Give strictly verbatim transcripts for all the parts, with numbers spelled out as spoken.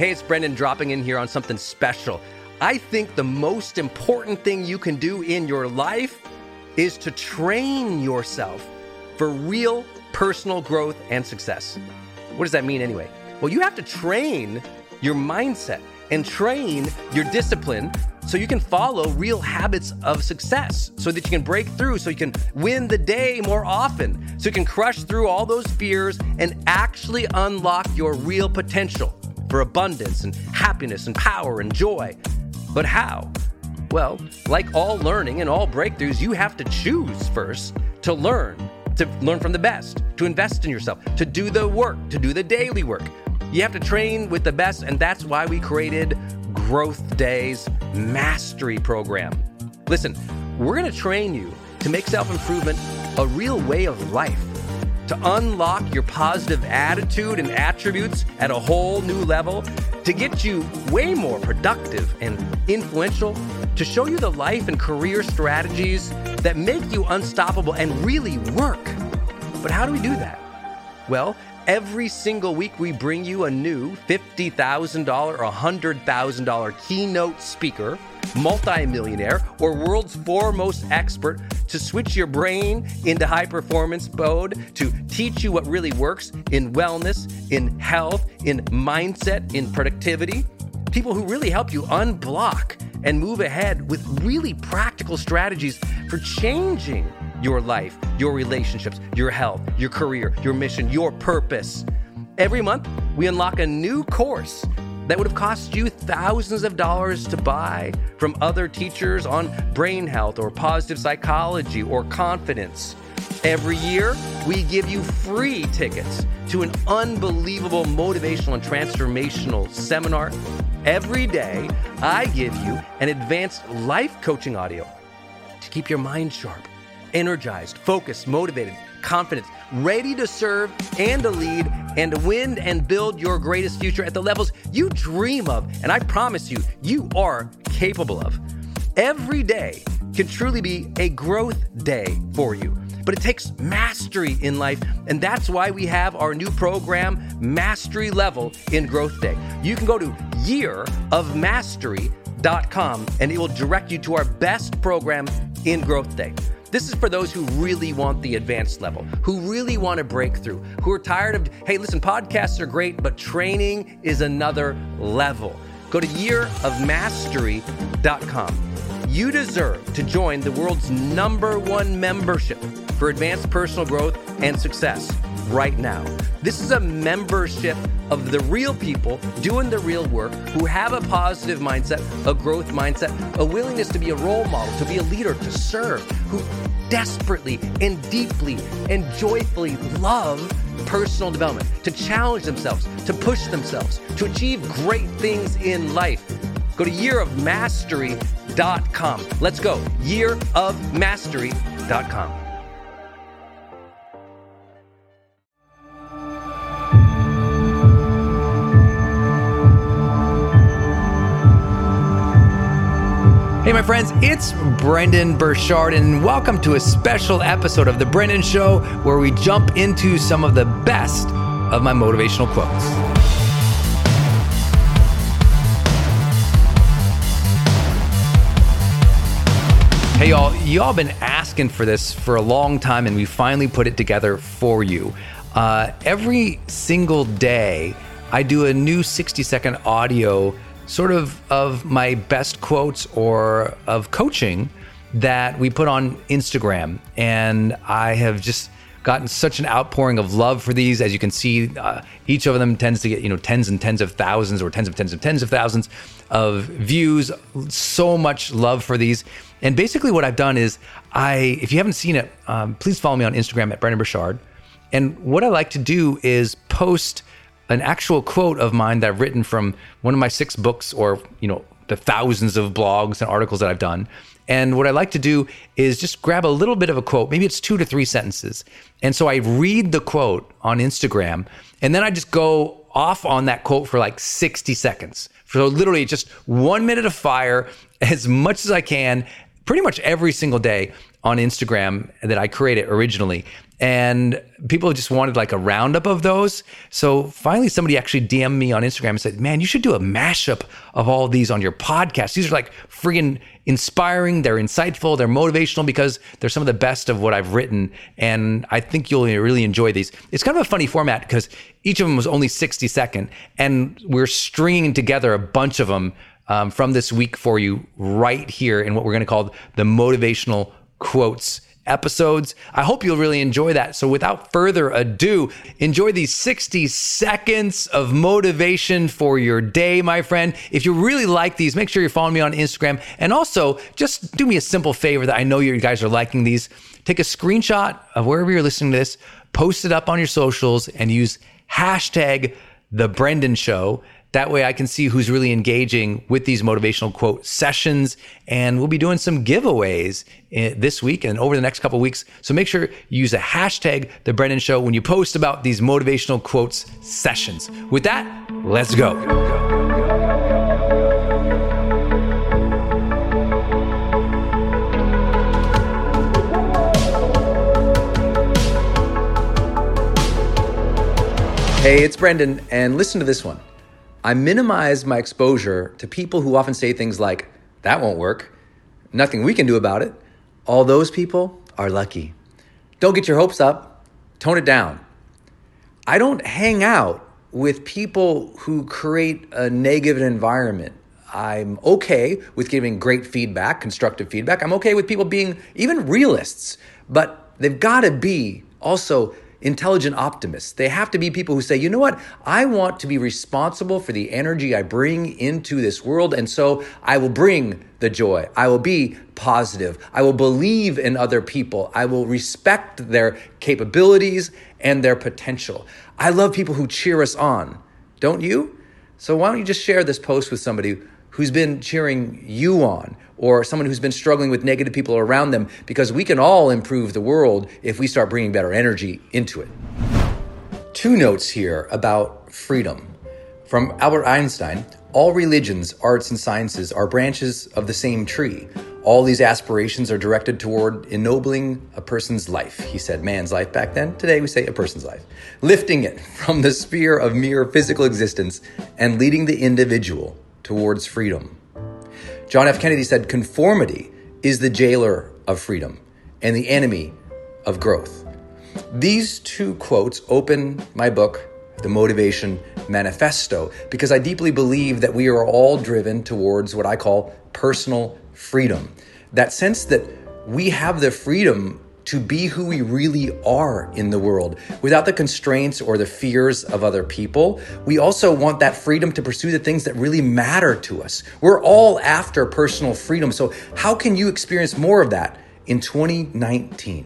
Hey, it's Brendan dropping in here on something special. I think the most important thing you can do in your life is to train yourself for real personal growth and success. What does that mean anyway? Well, you have to train your mindset and train your discipline so you can follow real habits of success, so that you can break through, so you can win the day more often, so you can crush through all those fears and actually unlock your real potential for abundance and happiness and power and joy. But how? Well, like all learning and all breakthroughs, you have to choose first to learn, to learn from the best, to invest in yourself, to do the work, to do the daily work. You have to train with the best, and that's why we created Growth Day's Mastery Program. Listen, we're going to train you to make self-improvement a real way of life, to unlock your positive attitude and attributes at a whole new level, to get you way more productive and influential, to show you the life and career strategies that make you unstoppable and really work. But how do we do that? Well, every single week we bring you a new fifty thousand dollars or one hundred thousand dollars keynote speaker, multimillionaire, or world's foremost expert to switch your brain into high performance mode, to teach you what really works in wellness, in health, in mindset, in productivity. People who really help you unblock and move ahead with really practical strategies for changing your life, your relationships, your health, your career, your mission, your purpose. Every month, we unlock a new course that would have cost you thousands of dollars to buy from other teachers on brain health or positive psychology or confidence. Every year, we give you free tickets to an unbelievable motivational and transformational seminar. Every day, I give you an advanced life coaching audio to keep your mind sharp, energized, focused, motivated, confident, ready to serve and to lead and to win and build your greatest future at the levels you dream of. And I promise you, you are capable of. Every day can truly be a growth day for you, but it takes mastery in life. And that's why we have our new program, Mastery Level in Growth Day. You can go to year of mastery dot com and it will direct you to our best program in Growth Day. This is for those who really want the advanced level, who really want to break through, who are tired of, hey, listen, podcasts are great, but training is another level. Go to year of mastery dot com. You deserve to join the world's number one membership for advanced personal growth and success right now. This is a membership of the real people doing the real work, who have a positive mindset, a growth mindset, a willingness to be a role model, to be a leader, to serve, who desperately and deeply and joyfully love personal development, to challenge themselves, to push themselves, to achieve great things in life. Go to year of mastery dot com. Let's go. year of mastery dot com. Hey, my friends, it's Brendon Burchard, and welcome to a special episode of The Brendan Show, where we jump into some of the best of my motivational quotes. Hey, y'all, y'all been asking for this for a long time, and we finally put it together for you. Uh, every single day, I do a new sixty-second audio sort of of my best quotes or of coaching that we put on Instagram. And I have just gotten such an outpouring of love for these. As you can see, uh, each of them tends to get, you know, tens and tens of thousands or tens of tens of tens of thousands of views. So much love for these. And basically what I've done is I, if you haven't seen it, um, please follow me on Instagram at Brendan Burchard. And what I like to do is post an actual quote of mine that I've written from one of my six books, or, you know, the thousands of blogs and articles that I've done. And what I like to do is just grab a little bit of a quote. Maybe it's two to three sentences. And so I read the quote on Instagram, and then I just go off on that quote for like sixty seconds. So literally just one minute of fire, as much as I can, pretty much every single day on Instagram that I created originally. And people just wanted like a roundup of those. So finally, somebody actually D M'd me on Instagram and said, man, you should do a mashup of all of these on your podcast. These are like friggin' inspiring. They're insightful. They're motivational because they're some of the best of what I've written. And I think you'll really enjoy these. It's kind of a funny format because each of them was only sixty seconds. And we're stringing together a bunch of them um, from this week for you right here in what we're going to call the Motivational Quotes episodes. I hope you'll really enjoy that. So without further ado, enjoy these sixty seconds of motivation for your day, my friend. If you really like these, make sure you're following me on Instagram. And also, just do me a simple favor that I know you guys are liking these. Take a screenshot of wherever you're listening to this, post it up on your socials, and use hashtag The Brendan Show. That way I can see who's really engaging with these motivational quote sessions. And we'll be doing some giveaways this week and over the next couple of weeks. So make sure you use a hashtag, The Brendan Show, when you post about these motivational quotes sessions. With that, let's go. Hey, it's Brendan, and listen to this one. I minimize my exposure to people who often say things like, that won't work, nothing we can do about it. All those people are lucky. Don't get your hopes up, tone it down. I don't hang out with people who create a negative environment. I'm okay with giving great feedback, constructive feedback. I'm okay with people being even realists, but they've got to be also intelligent optimists. They have to be people who say, you know what? I want to be responsible for the energy I bring into this world. And so I will bring the joy. I will be positive. I will believe in other people. I will respect their capabilities and their potential. I love people who cheer us on. Don't you? So why don't you just share this post with somebody who's been cheering you on, or someone who's been struggling with negative people around them, because we can all improve the world if we start bringing better energy into it. Two notes here about freedom. From Albert Einstein, all religions, arts, and sciences are branches of the same tree. All these aspirations are directed toward ennobling a person's life. He said man's life back then. Today we say a person's life. Lifting it from the sphere of mere physical existence and leading the individual towards freedom. John F. Kennedy said, conformity is the jailer of freedom and the enemy of growth. These two quotes open my book, The Motivation Manifesto, because I deeply believe that we are all driven towards what I call personal freedom. That sense that we have the freedom to be who we really are in the world without the constraints or the fears of other people. We also want that freedom to pursue the things that really matter to us. We're all after personal freedom. So how can you experience more of that in twenty nineteen?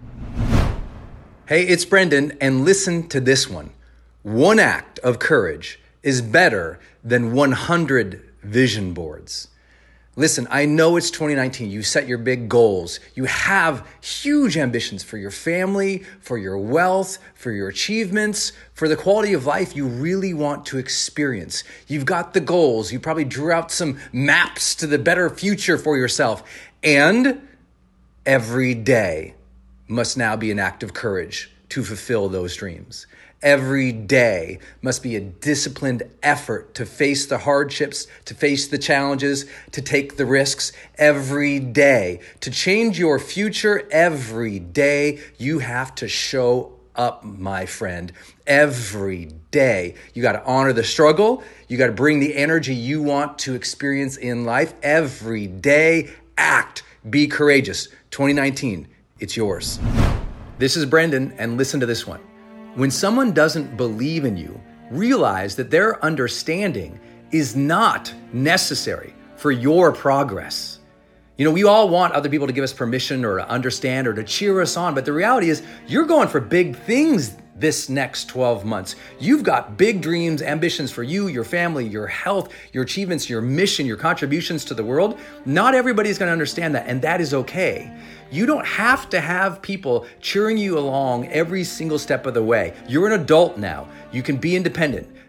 Hey, it's Brendan, and listen to this one. One act of courage is better than one hundred vision boards. Listen, I know it's twenty nineteen. You set your big goals. You have huge ambitions for your family, for your wealth, for your achievements, for the quality of life you really want to experience. You've got the goals. You probably drew out some maps to the better future for yourself. And every day must now be an act of courage to fulfill those dreams. Every day must be a disciplined effort to face the hardships, to face the challenges, to take the risks. Every day, to change your future, every day you have to show up, my friend. Every day. You got to honor the struggle. You got to bring the energy you want to experience in life. Every day, act. Be courageous. twenty nineteen, it's yours. This is Brendan, and listen to this one. When someone doesn't believe in you, realize that their understanding is not necessary for your progress. You know, we all want other people to give us permission or to understand or to cheer us on, but the reality is you're going for big things this next twelve months. You've got big dreams, ambitions for you, your family, your health, your achievements, your mission, your contributions to the world. Not everybody's going to understand that, and that is okay. You don't have to have people cheering you along every single step of the way. You're an adult now. You can be independent.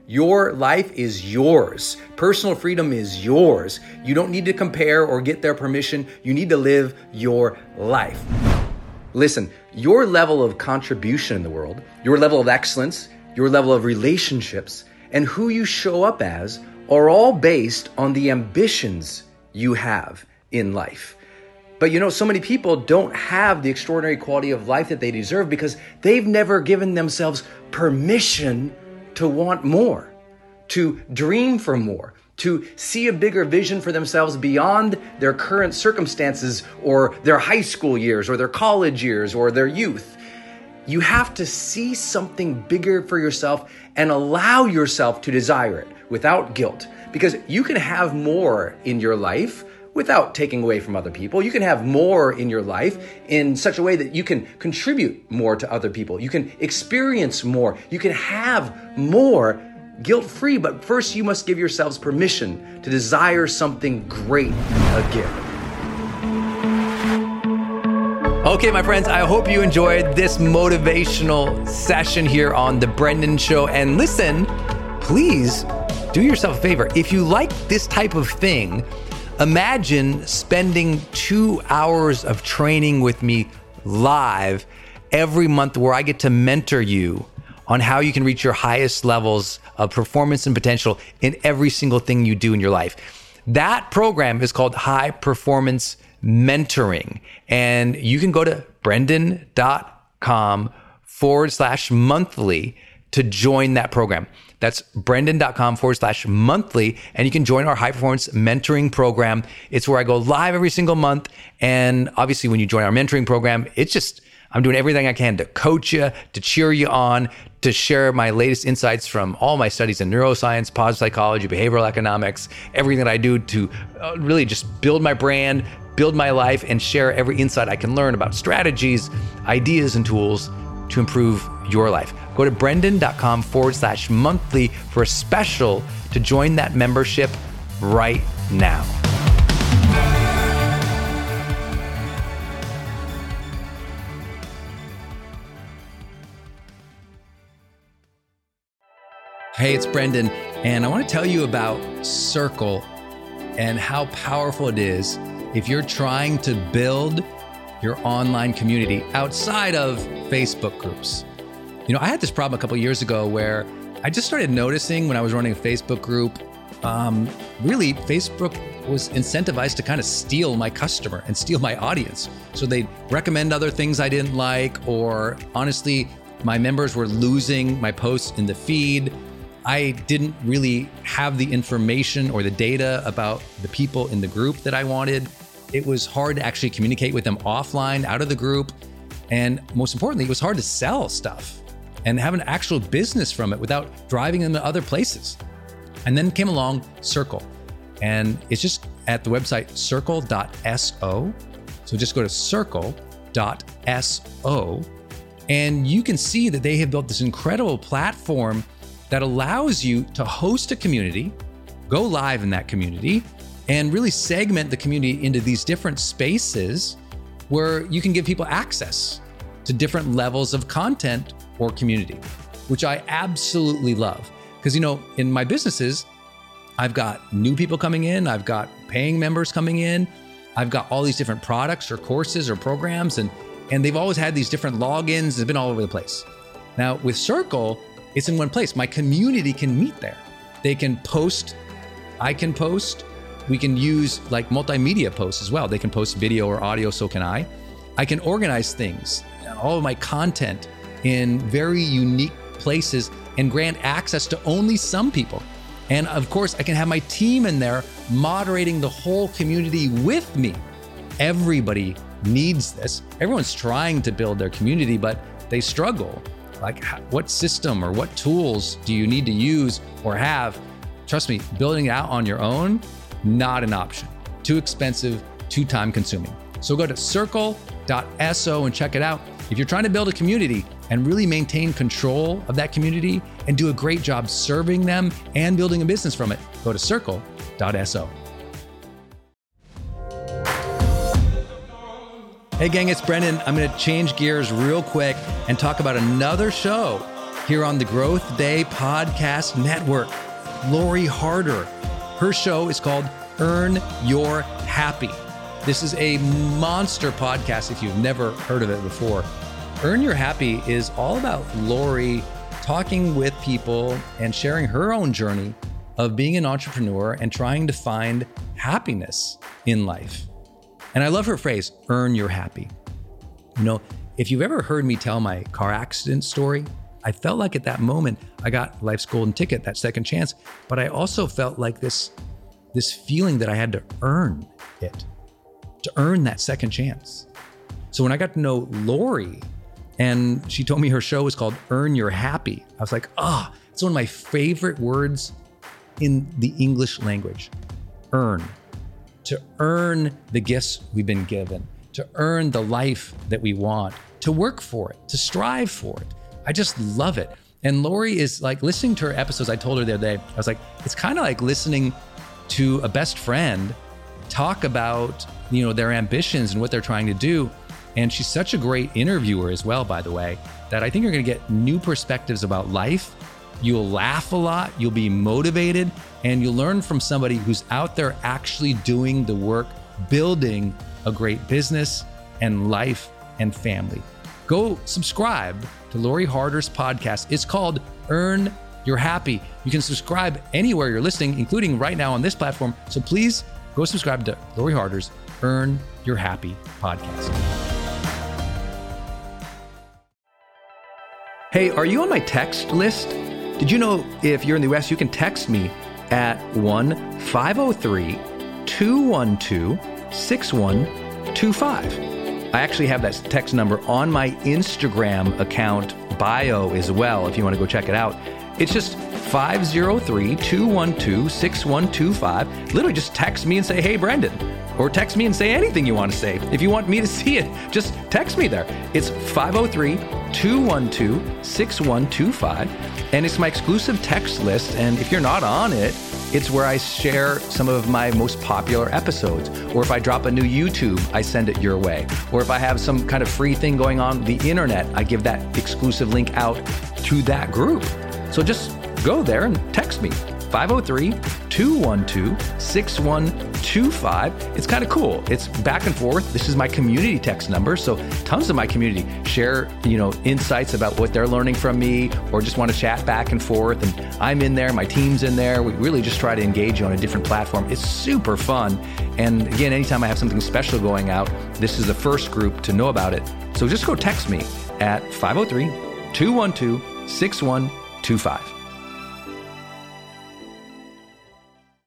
Your life is yours. Personal freedom is yours. You don't need to compare or get their permission. You need to live your life. Listen, your level of contribution in the world, your level of excellence, your level of relationships, and who you show up as are all based on the ambitions you have in life. But you know, so many people don't have the extraordinary quality of life that they deserve because they've never given themselves permission to want more, to dream for more, to see a bigger vision for themselves beyond their current circumstances or their high school years or their college years or their youth. You have to see something bigger for yourself and allow yourself to desire it without guilt, because you can have more in your life without taking away from other people. You can have more in your life in such a way that you can contribute more to other people. You can experience more. You can have more guilt-free, but first you must give yourselves permission to desire something great again. Okay, my friends, I hope you enjoyed this motivational session here on The Brendon Show. And listen, please do yourself a favor. If you like this type of thing, imagine spending two hours of training with me live every month where I get to mentor you on how you can reach your highest levels of performance and potential in every single thing you do in your life. That program is called High Performance Mentoring. And you can go to brendon.com forward slash monthly to join that program. That's brendon.com forward slash monthly. And you can join our high performance mentoring program. It's where I go live every single month. And obviously when you join our mentoring program, it's just, I'm doing everything I can to coach you, to cheer you on, to share my latest insights from all my studies in neuroscience, positive psychology, behavioral economics, everything that I do to uh, really just build my brand, build my life, and share every insight I can learn about strategies, ideas, and tools to improve your life. Go to brendon.com forward slash monthly for a special to join that membership right now. Hey, it's Brendon, and I want to tell you about Circle and how powerful it is if you're trying to build your online community outside of Facebook groups. You know, I had this problem a couple of years ago where I just started noticing when I was running a Facebook group, um, really Facebook was incentivized to kind of steal my customer and steal my audience. So they'd recommend other things I didn't like, or honestly, my members were losing my posts in the feed. I didn't really have the information or the data about the people in the group that I wanted. It was hard to actually communicate with them offline, out of the group. And most importantly, it was hard to sell stuff and have an actual business from it without driving them to other places. And then came along Circle. And it's just at the website circle dot so. So just go to circle dot so. And you can see that they have built this incredible platform that allows you to host a community, go live in that community, and really segment the community into these different spaces where you can give people access to different levels of content or community, which I absolutely love. Because, you know, in my businesses, I've got new people coming in, I've got paying members coming in, I've got all these different products or courses or programs, and, and they've always had these different logins, they've been all over the place. Now with Circle, it's in one place. My community can meet there. They can post, I can post, we can use like multimedia posts as well. They can post video or audio, so can I. I can organize things, all of my content in very unique places and grant access to only some people. And of course, I can have my team in there moderating the whole community with me. Everybody needs this. Everyone's trying to build their community, but they struggle. Like, what system or what tools do you need to use or have? Trust me, building it out on your own, not an option. Too expensive, too time consuming. So go to circle dot so and check it out. If you're trying to build a community and really maintain control of that community and do a great job serving them and building a business from it, go to circle dot so. Hey gang, it's Brendon. I'm gonna change gears real quick and talk about another show here on the Growth Day Podcast Network. Lori Harder. Her show is called Earn Your Happy. This is a monster podcast if you've never heard of it before. Earn Your Happy is all about Lori talking with people and sharing her own journey of being an entrepreneur and trying to find happiness in life. And I love her phrase, earn your happy. You know, if you've ever heard me tell my car accident story, I felt like at that moment I got life's golden ticket, that second chance, but I also felt like this, this feeling that I had to earn it, to earn that second chance. So when I got to know Lori, and she told me her show was called Earn Your Happy, I was like, ah, oh, it's one of my favorite words in the English language. Earn. To earn the gifts we've been given, to earn the life that we want, to work for it, to strive for it. I just love it. And Lori is like, listening to her episodes, I told her the other day, I was like, it's kind of like listening to a best friend talk about, you know, their ambitions and what they're trying to do. And she's such a great interviewer as well, by the way, that I think you're going to get new perspectives about life. You'll laugh a lot, you'll be motivated, and you'll learn from somebody who's out there actually doing the work, building a great business and life and family. Go subscribe to Lori Harder's podcast. It's called Earn Your Happy. You can subscribe anywhere you're listening, including right now on this platform. So please go subscribe to Lori Harder's Earn Your Happy podcast. Hey, are you on my text list? Did you know if you're in the U S, you can text me at one five oh three, two one two, six one two five. I actually have that text number on my Instagram account bio as well, if you want to go check it out. It's just five oh three, two one two, six one two five. Literally just text me and say, hey, Brendan. Or text me and say anything you want to say. If you want me to see it, just text me there. It's five oh three, two one two, six one two five. And it's my exclusive text list. And if you're not on it, it's where I share some of my most popular episodes. Or if I drop a new YouTube, I send it your way. Or if I have some kind of free thing going on the internet, I give that exclusive link out to that group. So just go there and text me, five oh three, two one two, six one two five. It's kind of cool. It's back and forth. This is my community text number. So tons of my community share, you know, insights about what they're learning from me, or just want to chat back and forth. And I'm in there, my team's in there. We really just try to engage you on a different platform. It's super fun. And again, anytime I have something special going out, this is the first group to know about it. So just go text me at five oh three, two one two, six one two five.